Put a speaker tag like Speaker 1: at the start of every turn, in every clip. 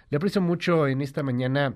Speaker 1: Le aprecio mucho en esta mañana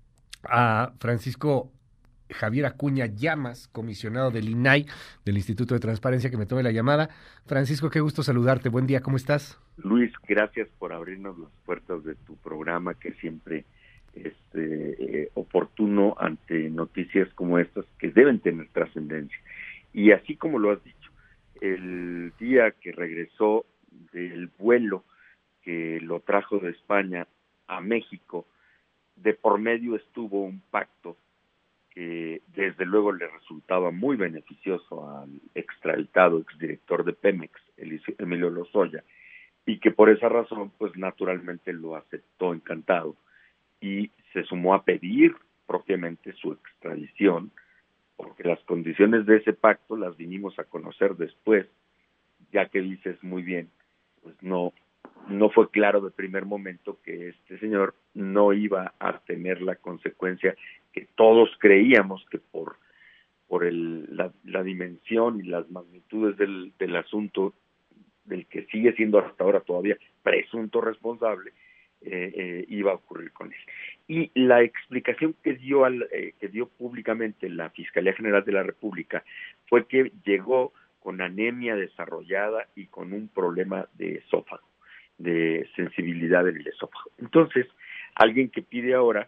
Speaker 1: a Francisco Javier Acuña Llamas, comisionado del INAI, del Instituto de Transparencia, que me tome la llamada. Francisco, qué gusto saludarte. Buen día, ¿cómo estás?
Speaker 2: Luis, gracias por abrirnos las puertas de tu programa, que siempre es oportuno ante noticias como estas que deben tener trascendencia. Y así como lo has dicho, el día que regresó del vuelo que lo trajo de España a México, de por medio estuvo un pacto que desde luego le resultaba muy beneficioso al extraditado exdirector de Pemex, Emilio Lozoya, y que por esa razón, pues naturalmente lo aceptó encantado y se sumó a pedir propiamente su extradición, porque las condiciones de ese pacto las vinimos a conocer después, ya que dices muy bien, pues no fue claro de primer momento que este señor no iba a tener la consecuencia que todos creíamos, que por la dimensión y las magnitudes del asunto, del que sigue siendo hasta ahora todavía presunto responsable, iba a ocurrir con él. Y la explicación que dio públicamente la Fiscalía General de la República fue que llegó con anemia desarrollada y con un problema de esófago, de sensibilidad en el esófago. Entonces, alguien que pide ahora,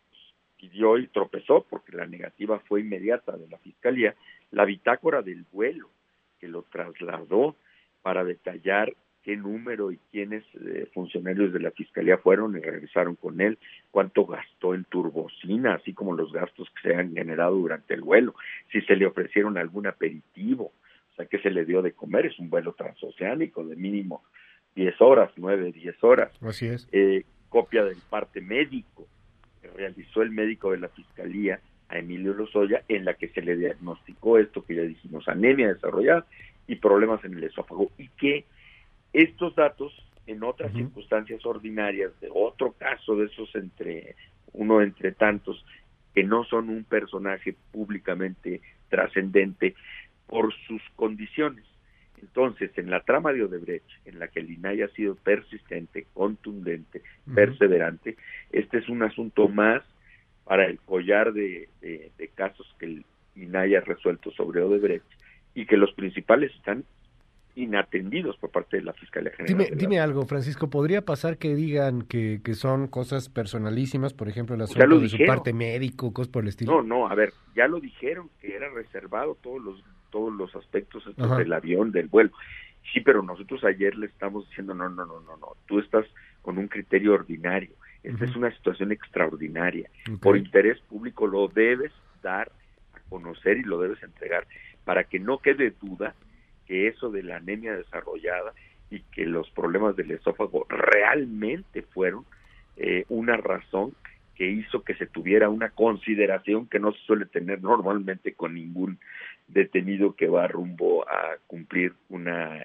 Speaker 2: pidió y tropezó, porque la negativa fue inmediata de la Fiscalía, la bitácora del vuelo, que lo trasladó para detallar qué número y quiénes funcionarios de la Fiscalía fueron y regresaron con él, cuánto gastó en turbocina, así como los gastos que se han generado durante el vuelo, si se le ofrecieron algún aperitivo, o sea, qué se le dio de comer. Es un vuelo transoceánico de mínimo 10 horas, 9, 10 horas.
Speaker 1: Así es.
Speaker 2: Copia del parte médico que realizó el médico de la Fiscalía a Emilio Lozoya, en la que se le diagnosticó esto que ya dijimos, anemia desarrollada y problemas en el esófago, y que estos datos, en otras circunstancias ordinarias, de otro caso de esos entre tantos, que no son un personaje públicamente trascendente por sus condiciones. Entonces, en la trama de Odebrecht, en la que el INAI ha sido persistente, contundente, perseverante, este es un asunto más para el collar de casos que el INAI ha resuelto sobre Odebrecht, y que los principales están inatendidos por parte de la Fiscalía General.
Speaker 1: Dime algo, Francisco, ¿podría pasar que digan que son cosas personalísimas, por ejemplo, el
Speaker 2: Ya lo
Speaker 1: asunto de su
Speaker 2: dijeron.
Speaker 1: parte médico, cosas por el estilo?
Speaker 2: No, a ver, ya lo dijeron, que era reservado todos los aspectos estos del avión, del vuelo. Sí, pero nosotros ayer le estamos diciendo, no, tú estás con un criterio ordinario. Esta es una situación extraordinaria.
Speaker 1: Okay.
Speaker 2: Por interés público lo debes dar a conocer y lo debes entregar, para que no quede duda que eso de la anemia desarrollada y que los problemas del esófago realmente fueron una razón que hizo que se tuviera una consideración que no se suele tener normalmente con ningún detenido que va rumbo a cumplir una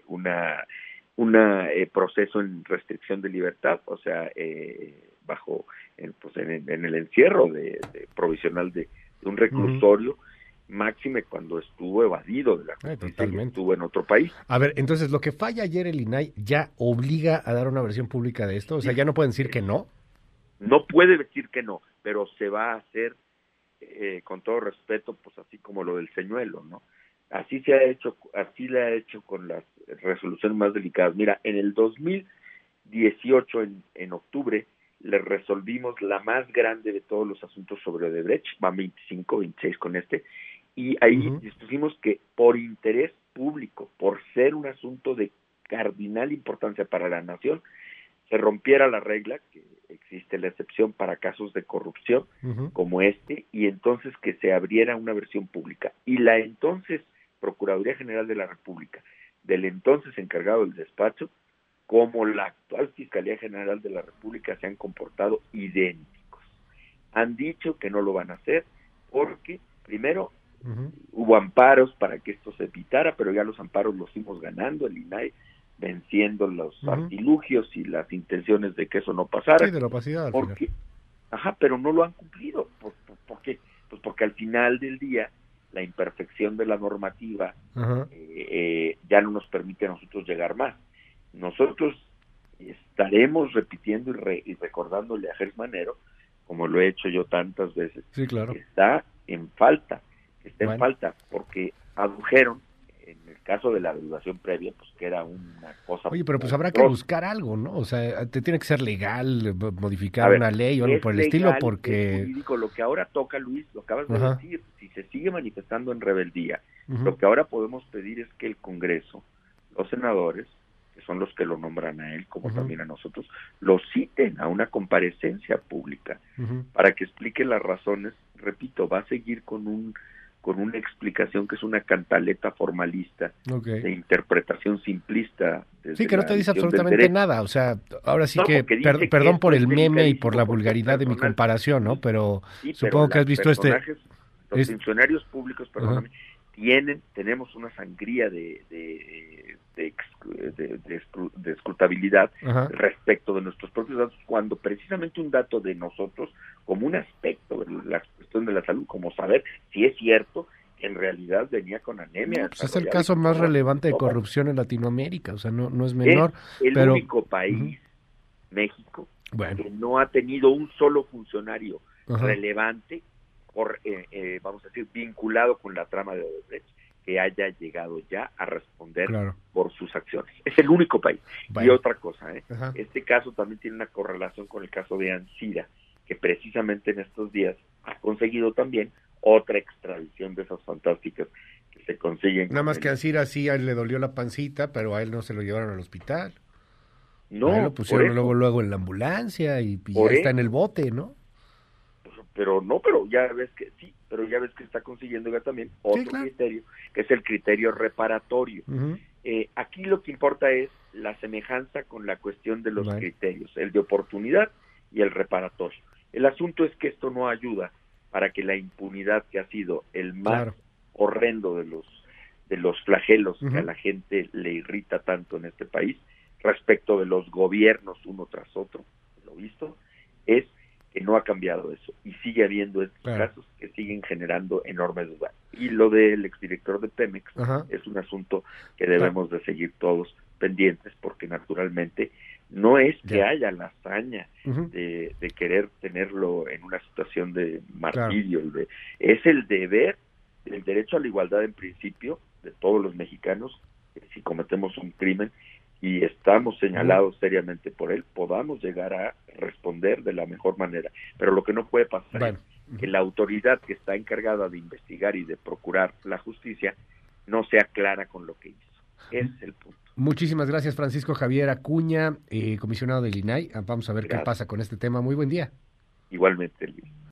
Speaker 2: proceso en restricción de libertad, o sea, bajo en el encierro provisional de un reclusorio, máxime cuando estuvo evadido de la justicia y estuvo en otro país.
Speaker 1: A ver, entonces, lo que falla ayer el INAI ya obliga a dar una versión pública de esto, o sea, ya no pueden decir que no.
Speaker 2: No puede decir que no, pero se va a hacer con todo respeto, pues así como lo del señuelo, ¿no? Así se ha hecho, así le ha hecho con las resoluciones más delicadas. Mira, en el 2018, en octubre, le resolvimos la más grande de todos los asuntos sobre Odebrecht, van 25, 26 con este, y ahí dispusimos que por interés público, por ser un asunto de cardinal importancia para la nación, se rompiera la regla, que existe la excepción para casos de corrupción como este, y entonces que se abriera una versión pública. Y la entonces Procuraduría General de la República, del entonces encargado del despacho, como la actual Fiscalía General de la República, se han comportado idénticos. Han dicho que no lo van a hacer porque, primero, hubo amparos para que esto se evitara, pero ya los amparos los fuimos ganando, el INAI venciendo los artilugios y las intenciones de que eso no pasara.
Speaker 1: Sí, de la opacidad al final.
Speaker 2: Pero no lo han cumplido. ¿Por qué? Pues porque al final del día la imperfección de la normativa ya no nos permite a nosotros llegar más. Nosotros estaremos repitiendo y recordándole a Gers Manero, como lo he hecho yo tantas veces,
Speaker 1: sí, claro,
Speaker 2: que está en falta,
Speaker 1: bueno,
Speaker 2: porque adujeron, en el caso de la devaluación previa, pues que era una cosa...
Speaker 1: oye, pero pues habrá que
Speaker 2: monstruosa.
Speaker 1: buscar algo, ¿no? O sea, te tiene que ser legal,
Speaker 2: A
Speaker 1: modificar
Speaker 2: ver,
Speaker 1: una ley o algo
Speaker 2: es
Speaker 1: por el estilo,
Speaker 2: legal, es
Speaker 1: porque...
Speaker 2: jurídico. Lo que ahora toca, Luis, lo acabas de
Speaker 1: Ajá,
Speaker 2: decir, si se sigue manifestando en rebeldía,
Speaker 1: ujú,
Speaker 2: lo que ahora podemos pedir es que el Congreso, los senadores, que son los que lo nombran a él, como
Speaker 1: ujú,
Speaker 2: también a nosotros, lo citen a una comparecencia pública
Speaker 1: ujú,
Speaker 2: para que explique las razones. Repito, va a seguir con una explicación que es una cantaleta formalista
Speaker 1: ok.
Speaker 2: de interpretación simplista
Speaker 1: Sí,
Speaker 2: desde
Speaker 1: que no
Speaker 2: la
Speaker 1: te dice
Speaker 2: visión del
Speaker 1: absolutamente
Speaker 2: derecho.
Speaker 1: nada, o sea, ahora sí
Speaker 2: No,
Speaker 1: que,
Speaker 2: porque dice que
Speaker 1: perdón por
Speaker 2: esto es
Speaker 1: el meme y por la
Speaker 2: delicadísimo porque es
Speaker 1: vulgaridad de mi
Speaker 2: personal.
Speaker 1: comparación, ¿no? Pero
Speaker 2: Sí, pero
Speaker 1: supongo que
Speaker 2: los
Speaker 1: has visto
Speaker 2: los funcionarios públicos,
Speaker 1: ajá,
Speaker 2: perdóname, tenemos una sangría de escrutabilidad
Speaker 1: ajá,
Speaker 2: respecto de nuestros propios datos, cuando precisamente un dato de nosotros, como un aspecto de la cuestión de la salud, como saber si es cierto que en realidad venía con anemia
Speaker 1: no, pues es el
Speaker 2: desarrollada y
Speaker 1: caso
Speaker 2: con
Speaker 1: más
Speaker 2: problemas
Speaker 1: relevante de
Speaker 2: estómago.
Speaker 1: corrupción en Latinoamérica, o sea, no es
Speaker 2: Es
Speaker 1: menor,
Speaker 2: el
Speaker 1: pero,
Speaker 2: único
Speaker 1: ujú,
Speaker 2: país, México,
Speaker 1: bueno,
Speaker 2: que no ha tenido un solo funcionario
Speaker 1: ajá,
Speaker 2: relevante, vamos a decir, vinculado con la trama de Odebrecht, que haya llegado ya a responder
Speaker 1: claro,
Speaker 2: por sus acciones. Es el único país. Y
Speaker 1: bueno,
Speaker 2: otra cosa,
Speaker 1: ajá,
Speaker 2: este caso también tiene una correlación con el caso de Ancira, que precisamente en estos días ha conseguido también otra extradición de esas fantásticas que se consiguen
Speaker 1: nada
Speaker 2: con
Speaker 1: más que a
Speaker 2: el...
Speaker 1: Ancira sí, a él le dolió la pancita, pero a él no se lo llevaron al hospital, a él lo
Speaker 2: No,
Speaker 1: pusieron luego en la ambulancia y ya
Speaker 2: por
Speaker 1: está en el
Speaker 2: eso,
Speaker 1: bote, ¿no?
Speaker 2: pero ya ves que sí, pero ya ves que está consiguiendo ya también
Speaker 1: Sí,
Speaker 2: otro
Speaker 1: claro,
Speaker 2: criterio, que es el criterio reparatorio.
Speaker 1: ujú,
Speaker 2: Aquí lo que importa es la semejanza con la cuestión de los
Speaker 1: bueno,
Speaker 2: criterios, el de oportunidad y el reparatorio. El asunto es que esto no ayuda para que la impunidad, que ha sido el más
Speaker 1: claro,
Speaker 2: horrendo de los flagelos que a
Speaker 1: ujú,
Speaker 2: la gente le irrita tanto en este país, respecto de los gobiernos uno tras otro, lo visto, es que no ha cambiado eso y sigue habiendo estos
Speaker 1: claro,
Speaker 2: casos que siguen generando enormes dudas. Y lo del exdirector de Pemex
Speaker 1: ajá,
Speaker 2: es un asunto que debemos de seguir todos pendientes, porque naturalmente no es que
Speaker 1: ya,
Speaker 2: haya la hazaña
Speaker 1: ujú,
Speaker 2: de querer tenerlo en una situación de
Speaker 1: claro,
Speaker 2: martirio, es el deber, el derecho a la igualdad en principio de todos los mexicanos, que si cometemos un crimen y estamos
Speaker 1: ujú,
Speaker 2: señalados seriamente por él, podamos llegar a responder de la mejor manera. Pero lo que no puede pasar es
Speaker 1: bueno,
Speaker 2: que
Speaker 1: ujú,
Speaker 2: la autoridad que está encargada de investigar y de procurar la justicia no sea clara con lo que hizo. Ese es el punto.
Speaker 1: muchísimas gracias, Francisco Javier Acuña, comisionado del INAI. Vamos a ver qué
Speaker 2: Gracias.
Speaker 1: pasa con este tema. Muy buen día.
Speaker 2: Igualmente, Luis.